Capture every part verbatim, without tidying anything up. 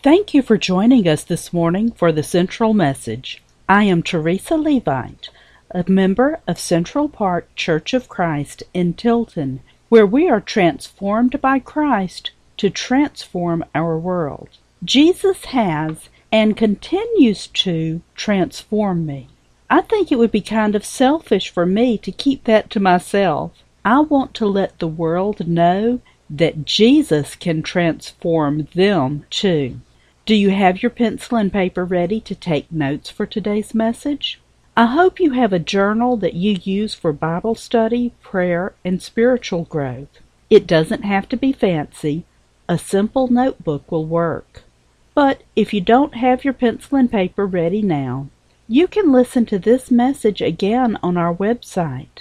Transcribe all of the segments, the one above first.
Thank you for joining us this morning for the Central Message. I am Teresa Levite, a member of Central Park Church of Christ in Tilton, where we are transformed by Christ to transform our world. Jesus has and continues to transform me. I think it would be kind of selfish for me to keep that to myself. I want to let the world know that Jesus can transform them too. Do you have your pencil and paper ready to take notes for today's message? I hope you have a journal that you use for Bible study, prayer, and spiritual growth. It doesn't have to be fancy. A simple notebook will work. But if you don't have your pencil and paper ready now, you can listen to this message again on our website,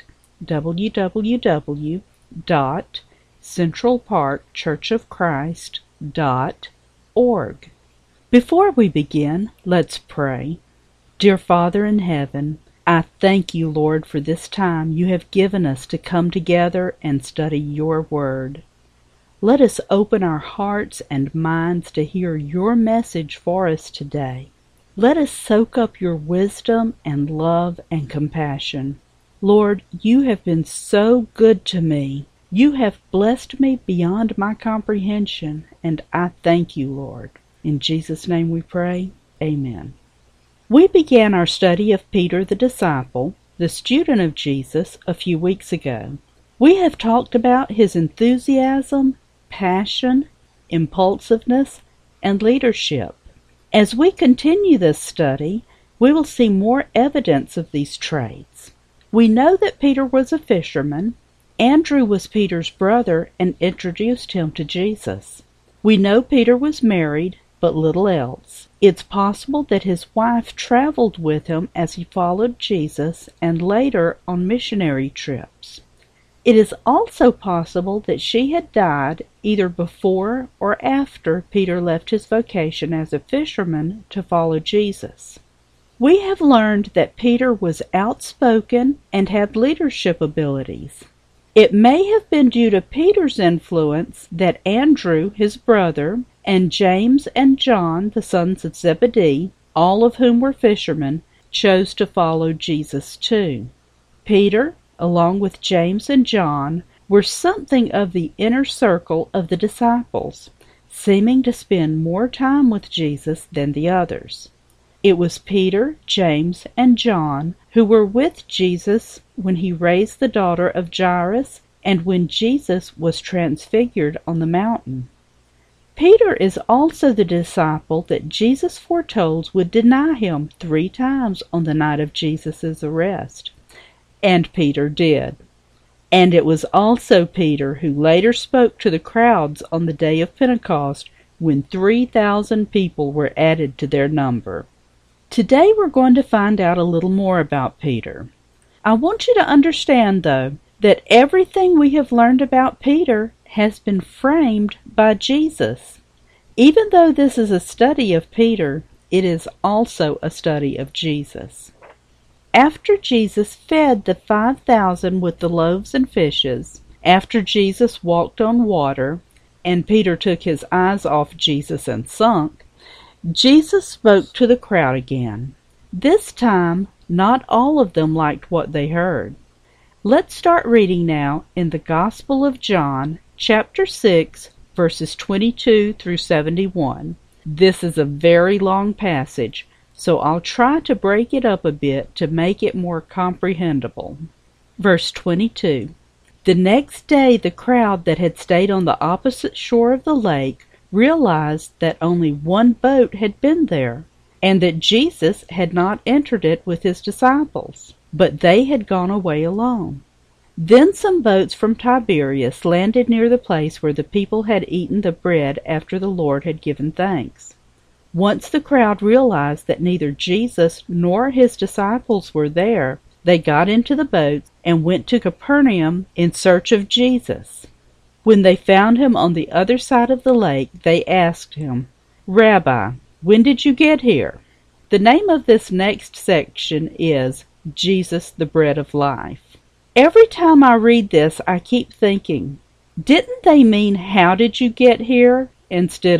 w w w dot central park church of christ dot org. Before we begin, let's pray. Dear Father in heaven, I thank you, Lord, for this time you have given us to come together and study your word. Let us open our hearts and minds to hear your message for us today. Let us soak up your wisdom and love and compassion. Lord, you have been so good to me. You have blessed me beyond my comprehension, and I thank you, Lord. In Jesus' name we pray, amen. We began our study of Peter the disciple, the student of Jesus, a few weeks ago. We have talked about his enthusiasm, passion, impulsiveness, and leadership. As we continue this study, we will see more evidence of these traits. We know that Peter was a fisherman. Andrew was Peter's brother and introduced him to Jesus. We know Peter was married, but little else. It's possible that his wife traveled with him as he followed Jesus and later on missionary trips. It is also possible that she had died either before or after Peter left his vocation as a fisherman to follow Jesus. We have learned that Peter was outspoken and had leadership abilities. It may have been due to Peter's influence that Andrew, his brother, and James and John, the sons of Zebedee, all of whom were fishermen, chose to follow Jesus too. Peter, along with James and John, were something of the inner circle of the disciples, seeming to spend more time with Jesus than the others. It was Peter, James, and John who were with Jesus when he raised the daughter of Jairus and when Jesus was transfigured on the mountain. Peter is also the disciple that Jesus foretold would deny him three times on the night of Jesus' arrest. And Peter did. And it was also Peter who later spoke to the crowds on the day of Pentecost when three thousand people were added to their number. Today we're going to find out a little more about Peter. I want you to understand, though, that everything we have learned about Peter has been framed by Jesus. Even though this is a study of Peter, it is also a study of Jesus. After Jesus fed the five thousand with the loaves and fishes, after Jesus walked on water, and Peter took his eyes off Jesus and sunk, Jesus spoke to the crowd again. This time, not all of them liked what they heard. Let's start reading now in the Gospel of John, chapter six, verses twenty-two through seventy-one. This is a very long passage, so I'll try to break it up a bit to make it more comprehensible. Verse twenty-two. The next day the crowd that had stayed on the opposite shore of the lake realized that only one boat had been there, and that Jesus had not entered it with his disciples, but they had gone away alone. Then some boats from Tiberias landed near the place where the people had eaten the bread after the Lord had given thanks. Once the crowd realized that neither Jesus nor his disciples were there, they got into the boats and went to Capernaum in search of Jesus. When they found him on the other side of the lake, they asked him, "Rabbi, when did you get here?" The name of this next section is Jesus, the Bread of Life. Every time I read this, I keep thinking, didn't they mean how did you get here instead of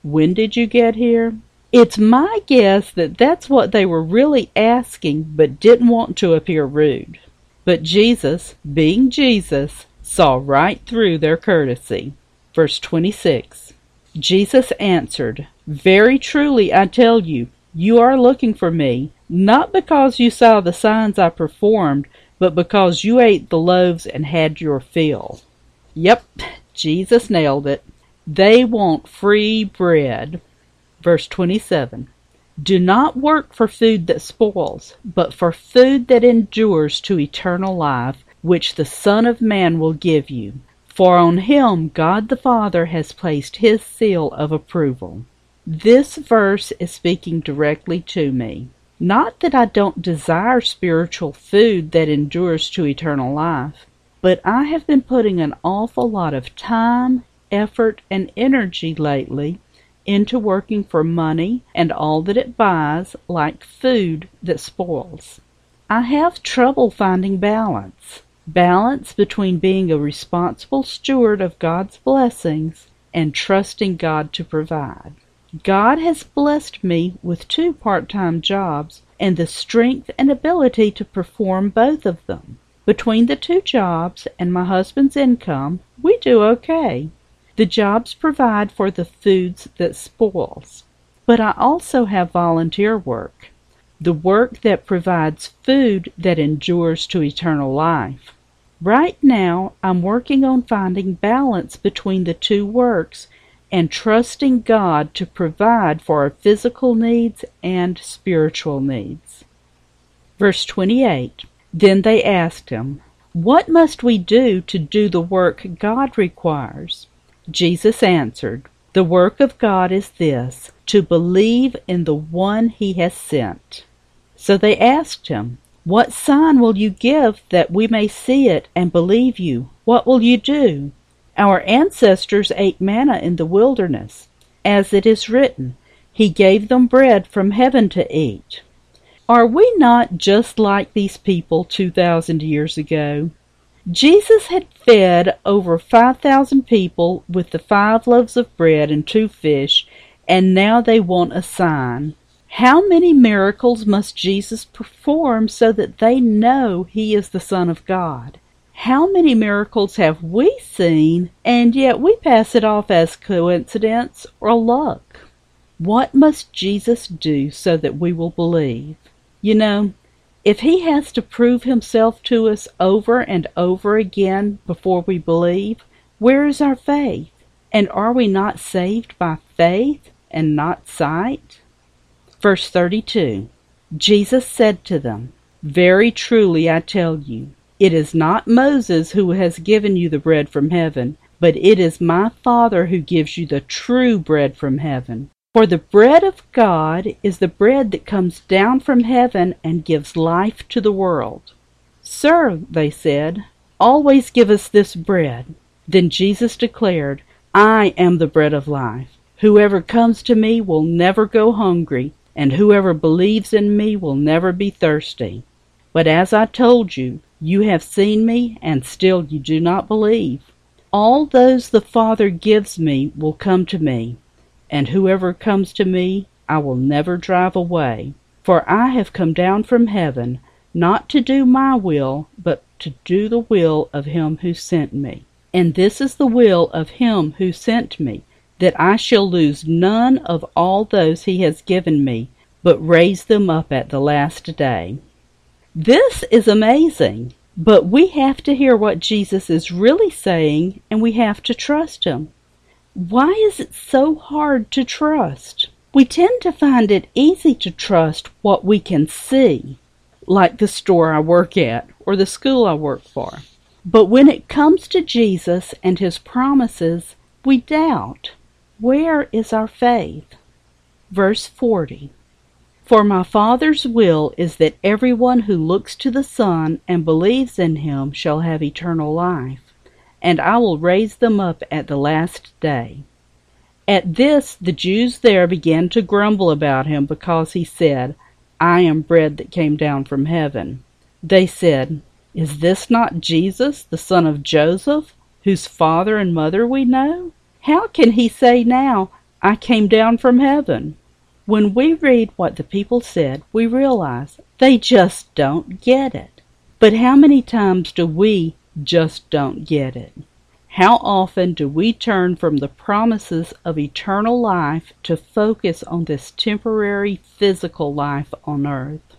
When did you get here? It's my guess that that's what they were really asking, but didn't want to appear rude. But Jesus, being Jesus, saw right through their courtesy. Verse twenty-six. Jesus answered, "Very truly I tell you, you are looking for me, not because you saw the signs I performed, but because you ate the loaves and had your fill." Yep, Jesus nailed it. They want free bread. Verse twenty-seven. Do not work for food that spoils, but for food that endures to eternal life, which the Son of Man will give you. For on him God the Father has placed his seal of approval. This verse is speaking directly to me. Not that I don't desire spiritual food that endures to eternal life, but I have been putting an awful lot of time, effort, and energy lately into working for money and all that it buys, like food that spoils. I have trouble finding balance. Balance between being a responsible steward of God's blessings and trusting God to provide. God has blessed me with two part-time jobs and the strength and ability to perform both of them. Between the two jobs and my husband's income, we do okay. The jobs provide for the foods that spoils. But I also have volunteer work, the work that provides food that endures to eternal life. Right now, I'm working on finding balance between the two works and trusting God to provide for our physical needs and spiritual needs. Verse twenty-eight. Then they asked him, "What must we do to do the work God requires?" Jesus answered, "The work of God is this, to believe in the one he has sent." So they asked him, "What sign will you give that we may see it and believe you? What will you do?" "Our ancestors ate manna in the wilderness. As it is written, he gave them bread from heaven to eat." Are we not just like these people two thousand years ago? Jesus had fed over five thousand people with the five loaves of bread and two fish, and now they want a sign. How many miracles must Jesus perform so that they know he is the Son of God? How many miracles have we seen, and yet we pass it off as coincidence or luck? What must Jesus do so that we will believe? You know, if he has to prove himself to us over and over again before we believe, where is our faith? And are we not saved by faith and not sight? Verse thirty-two. Jesus said to them, "Very truly I tell you, it is not Moses who has given you the bread from heaven, but it is my Father who gives you the true bread from heaven. For the bread of God is the bread that comes down from heaven and gives life to the world." "Sir," they said, "always give us this bread." Then Jesus declared, "I am the bread of life. Whoever comes to me will never go hungry, and whoever believes in me will never be thirsty. But as I told you, you have seen me, and still you do not believe. All those the Father gives me will come to me, and whoever comes to me I will never drive away. For I have come down from heaven, not to do my will, but to do the will of him who sent me. And this is the will of him who sent me, that I shall lose none of all those he has given me, but raise them up at the last day." This is amazing, but we have to hear what Jesus is really saying, and we have to trust him. Why is it so hard to trust? We tend to find it easy to trust what we can see, like the store I work at or the school I work for. But when it comes to Jesus and his promises, we doubt. Where is our faith? Verse forty. "For my Father's will is that everyone who looks to the Son and believes in him shall have eternal life, and I will raise them up at the last day." At this the Jews there began to grumble about him because he said, "I am bread that came down from heaven." They said, "Is this not Jesus, the son of Joseph, whose father and mother we know? How can he say now, I came down from heaven. When we read what the people said, we realize they just don't get it. But how many times do we just don't get it? How often do we turn from the promises of eternal life to focus on this temporary physical life on earth?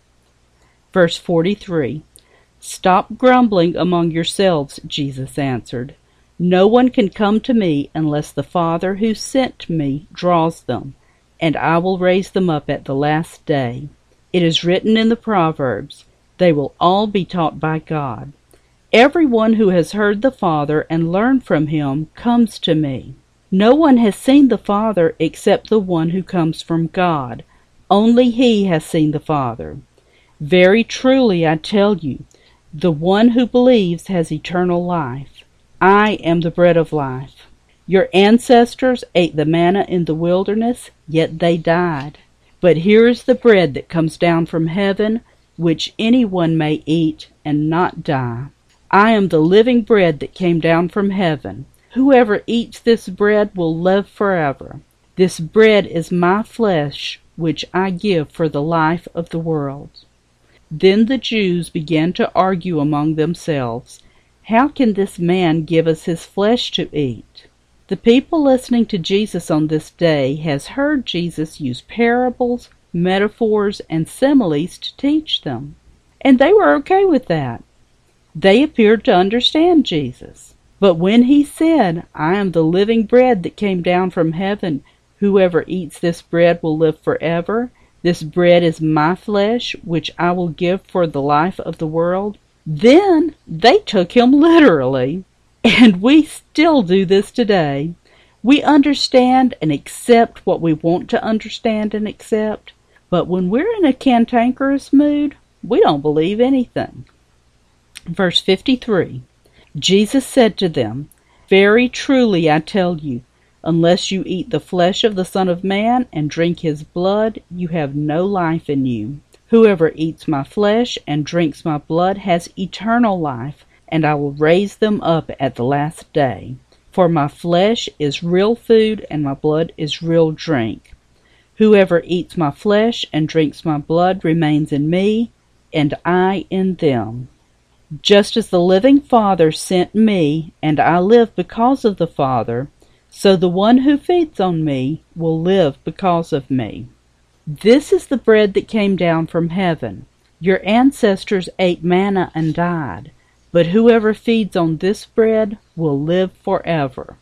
Verse forty-three, "Stop grumbling among yourselves," Jesus answered. "No one can come to me unless the Father who sent me draws them, and I will raise them up at the last day. It is written in the Proverbs, they will all be taught by God. Everyone who has heard the Father and learned from him comes to me. No one has seen the Father except the one who comes from God. Only he has seen the Father. Very truly I tell you, the one who believes has eternal life. I am the bread of life. Your ancestors ate the manna in the wilderness, yet they died. But here is the bread that comes down from heaven, which anyone may eat and not die. I am the living bread that came down from heaven. Whoever eats this bread will live forever. This bread is my flesh, which I give for the life of the world." Then the Jews began to argue among themselves, "How can this man give us his flesh to eat?" The people listening to Jesus on this day has heard Jesus use parables, metaphors, and similes to teach them, and they were okay with that. They appeared to understand Jesus. But when he said, "I am the living bread that came down from heaven, whoever eats this bread will live forever, this bread is my flesh, which I will give for the life of the world," then they took him literally. And we still do this today. We understand and accept what we want to understand and accept, but when we're in a cantankerous mood, we don't believe anything. Verse fifty-three, Jesus said to them, "Very truly I tell you, unless you eat the flesh of the Son of Man and drink his blood, you have no life in you. Whoever eats my flesh and drinks my blood has eternal life, and I will raise them up at the last day. For my flesh is real food, and my blood is real drink. Whoever eats my flesh and drinks my blood remains in me, and I in them. Just as the living Father sent me, and I live because of the Father, so the one who feeds on me will live because of me. This is the bread that came down from heaven. Your ancestors ate manna and died. But whoever feeds on this bread will live forever."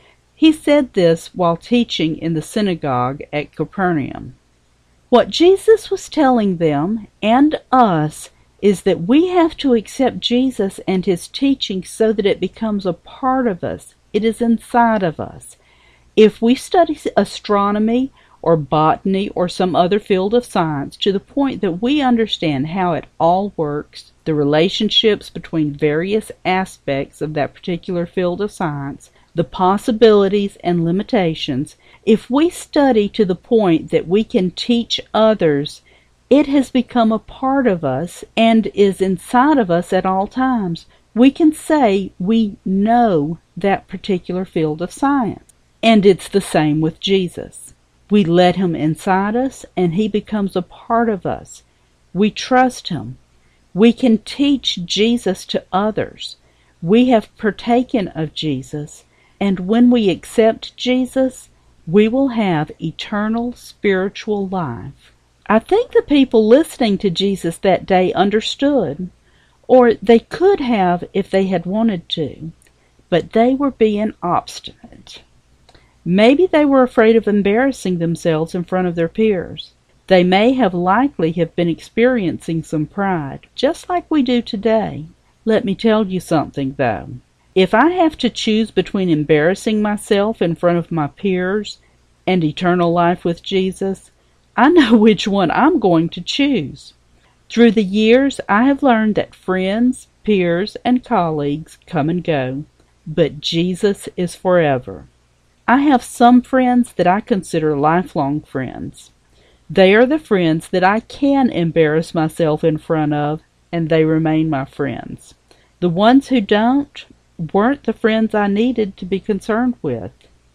He said this while teaching in the synagogue at Capernaum. What Jesus was telling them and us is that we have to accept Jesus and his teaching so that it becomes a part of us. It is inside of us. If we study astronomy or botany or some other field of science to the point that we understand how it all works, the relationships between various aspects of that particular field of science, the possibilities and limitations, if we study to the point that we can teach others, it has become a part of us and is inside of us at all times. We can say we know that particular field of science. And it's the same with Jesus. We let him inside us, and he becomes a part of us. We trust him. We can teach Jesus to others. We have partaken of Jesus, and when we accept Jesus, we will have eternal spiritual life. I think the people listening to Jesus that day understood, or they could have if they had wanted to, but they were being obstinate. Maybe they were afraid of embarrassing themselves in front of their peers. They may have likely have been experiencing some pride, just like we do today. Let me tell you something, though. If I have to choose between embarrassing myself in front of my peers and eternal life with Jesus, I know which one I'm going to choose. Through the years, I have learned that friends, peers, and colleagues come and go, but Jesus is forever. I have some friends that I consider lifelong friends. They are the friends that I can embarrass myself in front of, and they remain my friends. The ones who don't weren't the friends I needed to be concerned with.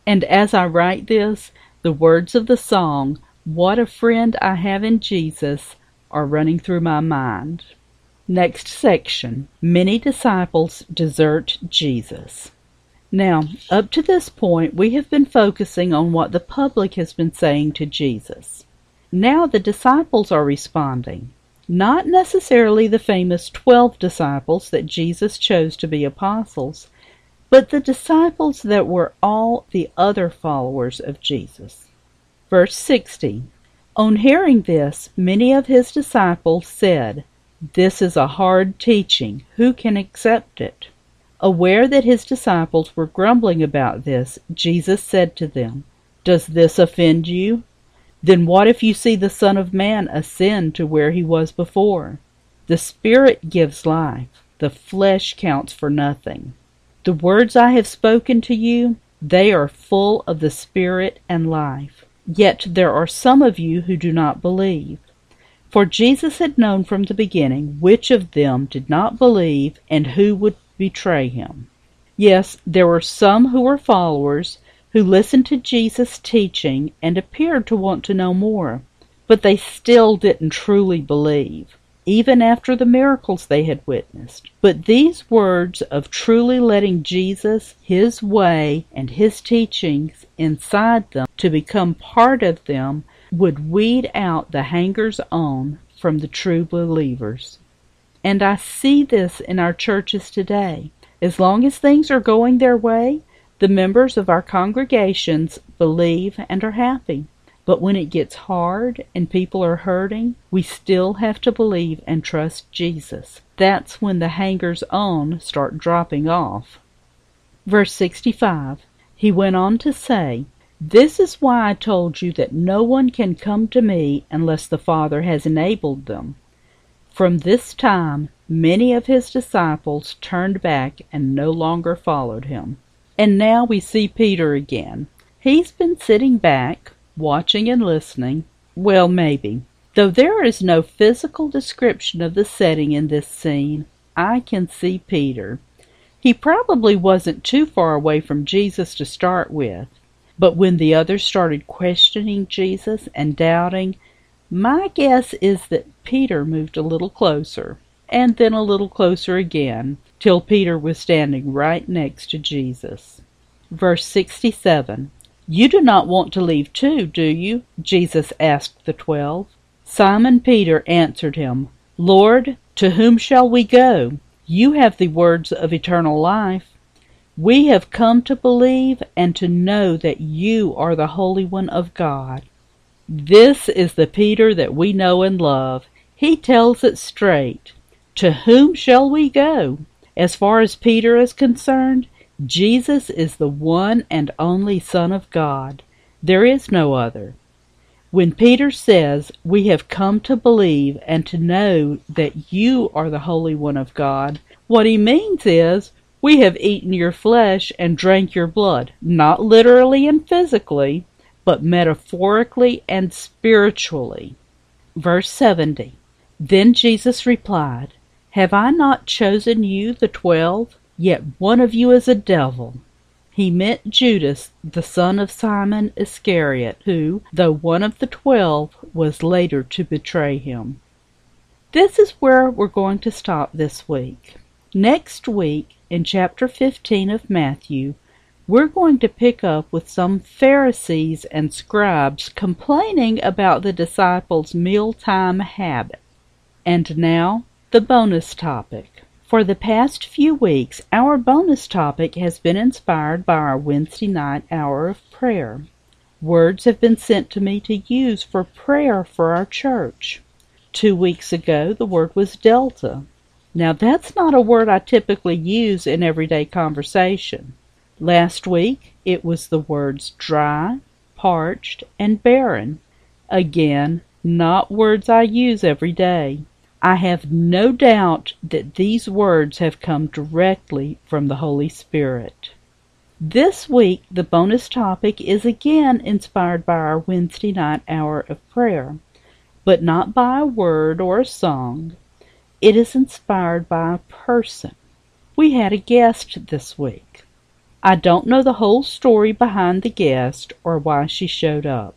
And as I write this, the words of the song, "What a Friend I Have in Jesus," are running through my mind. Next section, many disciples desert Jesus. Now, up to this point, we have been focusing on what the public has been saying to Jesus. Now the disciples are responding. Not necessarily the famous twelve disciples that Jesus chose to be apostles, but the disciples that were all the other followers of Jesus. Verse sixty, on hearing this, many of his disciples said, "This is a hard teaching. Who can accept it?" Aware that his disciples were grumbling about this, Jesus said to them, "Does this offend you? Then what if you see the Son of Man ascend to where he was before? The Spirit gives life. The flesh counts for nothing. The words I have spoken to you, they are full of the Spirit and life. Yet there are some of you who do not believe." For Jesus had known from the beginning which of them did not believe and who would betray him. Yes, there were some who were followers, who listened to Jesus' teaching and appeared to want to know more, but they still didn't truly believe, even after the miracles they had witnessed. But these words of truly letting Jesus, his way, and his teachings inside them to become part of them would weed out the hangers-on from the true believers. And I see this in our churches today. As long as things are going their way, the members of our congregations believe and are happy. But when it gets hard and people are hurting, we still have to believe and trust Jesus. That's when the hangers-on start dropping off. Verse sixty-five, he went on to say, "This is why I told you that no one can come to me unless the Father has enabled them." From this time, many of his disciples turned back and no longer followed him. And now we see Peter again. He's been sitting back, watching and listening. Well, maybe. Though there is no physical description of the setting in this scene, I can see Peter. He probably wasn't too far away from Jesus to start with. But when the others started questioning Jesus and doubting, my guess is that Peter moved a little closer, and then a little closer again, till Peter was standing right next to Jesus. Verse sixty-seven, "You do not want to leave too, do you?" Jesus asked the twelve. Simon Peter answered him, "Lord, to whom shall we go? You have the words of eternal life. We have come to believe and to know that you are the Holy One of God." This is the Peter that we know and love. He tells it straight. To whom shall we go? As far as Peter is concerned, Jesus is the one and only Son of God. There is no other. When Peter says, "We have come to believe and to know that you are the Holy One of God," what he means is, we have eaten your flesh and drank your blood, not literally and physically, but metaphorically and spiritually. Verse seventy, then Jesus replied, "Have I not chosen you, the twelve? Yet one of you is a devil." He meant Judas, the son of Simon Iscariot, who, though one of the twelve, was later to betray him. This is where we're going to stop this week. Next week, in chapter fifteen of Matthew, we're going to pick up with some Pharisees and scribes complaining about the disciples' mealtime habit. And now, the bonus topic. For the past few weeks, our bonus topic has been inspired by our Wednesday night hour of prayer. Words have been sent to me to use for prayer for our church. Two weeks ago, the word was Delta. Now, that's not a word I typically use in everyday conversation. Last week, it was the words dry, parched, and barren. Again, not words I use every day. I have no doubt that these words have come directly from the Holy Spirit. This week, the bonus topic is again inspired by our Wednesday night hour of prayer, but not by a word or a song. It is inspired by a person. We had a guest this week. I don't know the whole story behind the guest or why she showed up,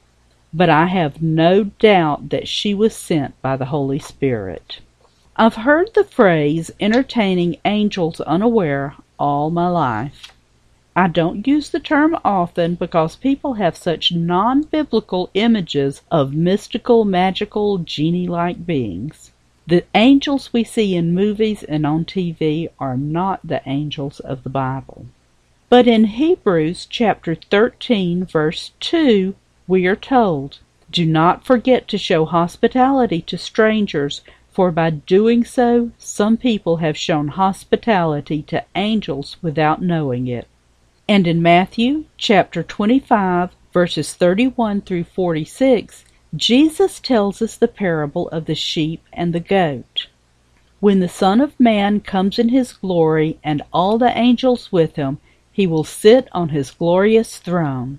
but I have no doubt that she was sent by the Holy Spirit. I've heard the phrase entertaining angels unaware all my life. I don't use the term often because people have such non-biblical images of mystical, magical, genie-like beings. The angels we see in movies and on T V are not the angels of the Bible. But in Hebrews chapter thirteen, verse two, we are told, "Do not forget to show hospitality to strangers, for by doing so, some people have shown hospitality to angels without knowing it." And in Matthew chapter twenty-five, verses thirty-one through forty-six, Jesus tells us the parable of the sheep and the goat. When the Son of Man comes in his glory and all the angels with him, he will sit on his glorious throne.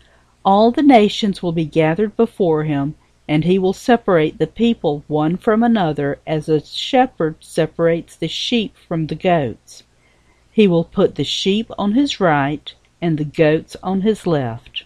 All the nations will be gathered before him, and he will separate the people one from another as a shepherd separates the sheep from the goats. He will put the sheep on his right and the goats on his left.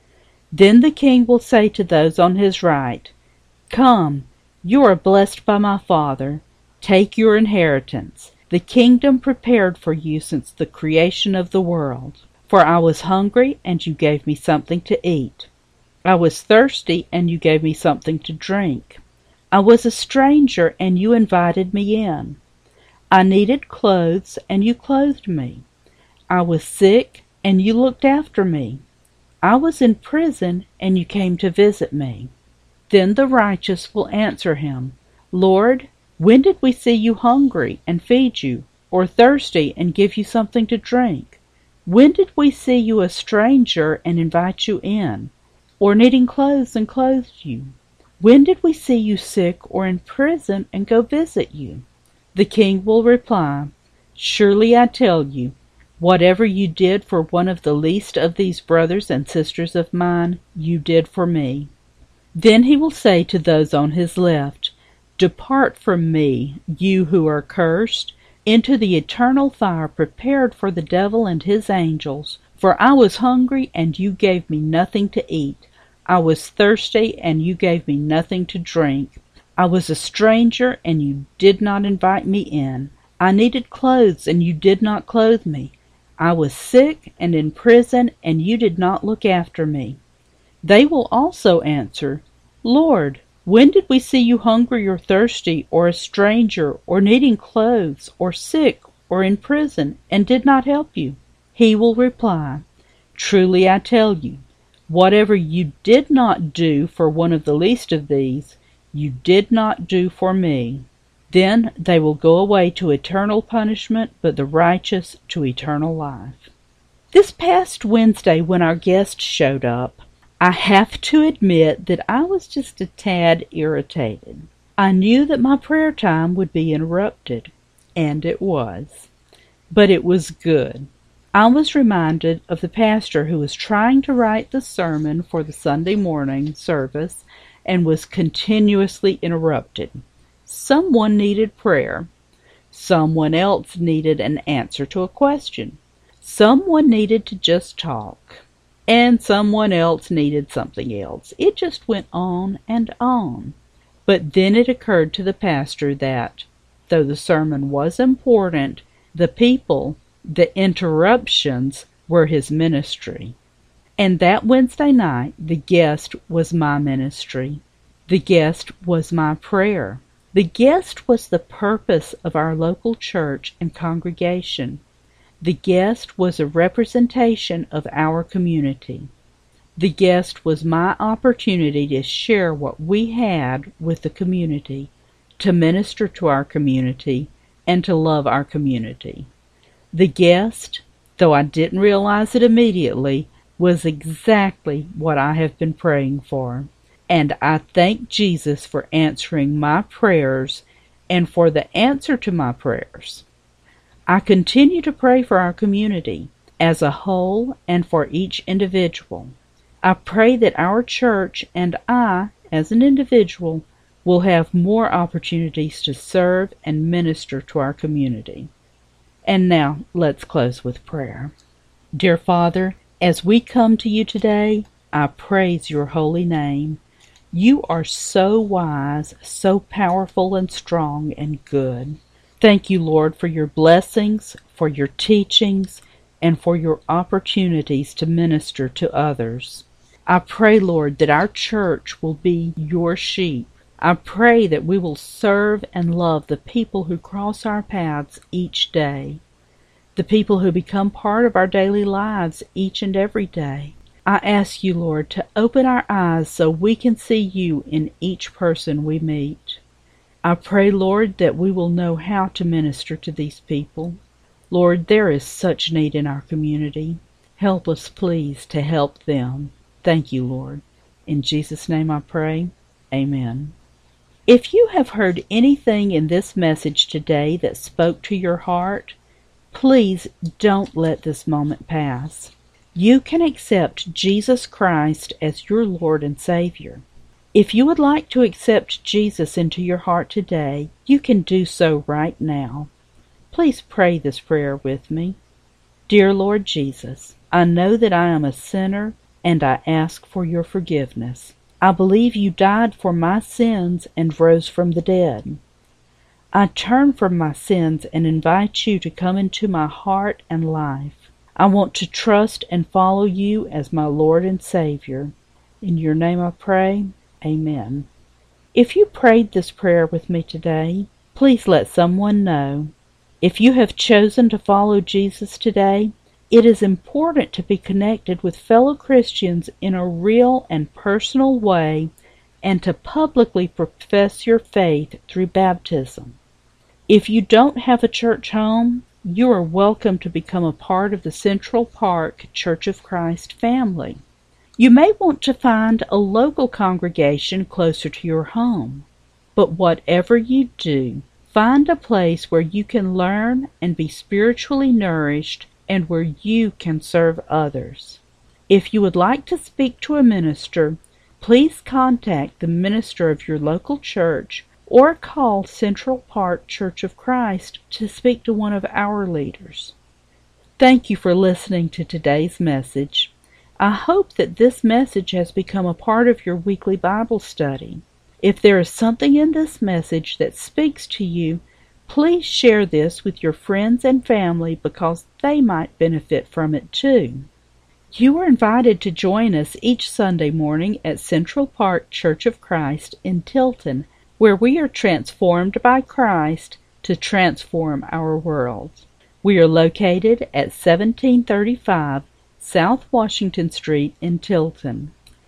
Then the king will say to those on his right, "Come, you are blessed by my Father. Take your inheritance, the kingdom prepared for you since the creation of the world. For I was hungry, and you gave me something to eat. I was thirsty, and you gave me something to drink. I was a stranger, and you invited me in. I needed clothes, and you clothed me. I was sick, and you looked after me. I was in prison, and you came to visit me." Then the righteous will answer him, "Lord, when did we see you hungry and feed you, or thirsty and give you something to drink? When did we see you a stranger and invite you in, or needing clothes and clothe you? When did we see you sick or in prison and go visit you?" The king will reply, "Surely I tell you, whatever you did for one of the least of these brothers and sisters of mine, you did for me." Then he will say to those on his left, "Depart from me, you who are cursed, into the eternal fire prepared for the devil and his angels. For I was hungry, and you gave me nothing to eat. I was thirsty, and you gave me nothing to drink. I was a stranger, and you did not invite me in. I needed clothes, and you did not clothe me. I was sick and in prison, and you did not look after me." They will also answer, "Lord, when did we see you hungry or thirsty, or a stranger, or needing clothes, or sick, or in prison, and did not help you?" He will reply, "Truly I tell you, whatever you did not do for one of the least of these, you did not do for me." Then they will go away to eternal punishment, but the righteous to eternal life. This past Wednesday, when our guest showed up, I have to admit that I was just a tad irritated. I knew that my prayer time would be interrupted, and it was. But it was good. I was reminded of the pastor who was trying to write the sermon for the Sunday morning service and was continuously interrupted. Someone needed prayer. Someone else needed an answer to a question. Someone needed to just talk. And someone else needed something else. It just went on and on. But then it occurred to the pastor that, though the sermon was important, the people, the interruptions, were his ministry. And that Wednesday night, the guest was my ministry. The guest was my prayer. The guest was the purpose of our local church and congregation. The guest was a representation of our community. The guest was my opportunity to share what we had with the community, to minister to our community, and to love our community. The guest, though I didn't realize it immediately, was exactly what I have been praying for. And I thank Jesus for answering my prayers and for the answer to my prayers. I continue to pray for our community as a whole and for each individual. I pray that our church and I, as an individual, will have more opportunities to serve and minister to our community. And now, let's close with prayer. Dear Father, as we come to you today, I praise your holy name. You are so wise, so powerful and strong and good. Thank you, Lord, for your blessings, for your teachings, and for your opportunities to minister to others. I pray, Lord, that our church will be your sheep. I pray that we will serve and love the people who cross our paths each day, the people who become part of our daily lives each and every day. I ask you, Lord, to open our eyes so we can see you in each person we meet. I pray, Lord, that we will know how to minister to these people. Lord, there is such need in our community. Help us, please, to help them. Thank you, Lord. In Jesus' name I pray. Amen. If you have heard anything in this message today that spoke to your heart, please don't let this moment pass. You can accept Jesus Christ as your Lord and Savior. If you would like to accept Jesus into your heart today, you can do so right now. Please pray this prayer with me. Dear Lord Jesus, I know that I am a sinner, and I ask for your forgiveness. I believe you died for my sins and rose from the dead. I turn from my sins and invite you to come into my heart and life. I want to trust and follow you as my Lord and Savior. In your name I pray, amen. If you prayed this prayer with me today, please let someone know. If you have chosen to follow Jesus today, it is important to be connected with fellow Christians in a real and personal way and to publicly profess your faith through baptism. If you don't have a church home, you are welcome to become a part of the Central Park Church of Christ family. You may want to find a local congregation closer to your home. But whatever you do, find a place where you can learn and be spiritually nourished and where you can serve others. If you would like to speak to a minister, please contact the minister of your local church or call Central Park Church of Christ to speak to one of our leaders. Thank you for listening to today's message. I hope that this message has become a part of your weekly Bible study. If there is something in this message that speaks to you, please share this with your friends and family because they might benefit from it too. You are invited to join us each Sunday morning at Central Park Church of Christ in Tilton, where we are transformed by Christ to transform our world. We are located at seventeen thirty-five South Washington Street in Tilton.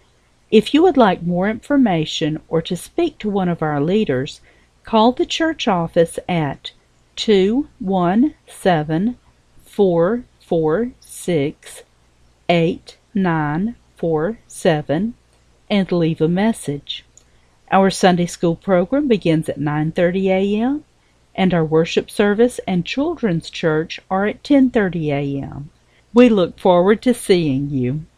If you would like more information or to speak to one of our leaders, call the church office at two one seven, four four six, eight nine four seven and leave a message. Our Sunday school program begins at nine thirty a.m. and our worship service and children's church are at ten thirty a.m. We look forward to seeing you.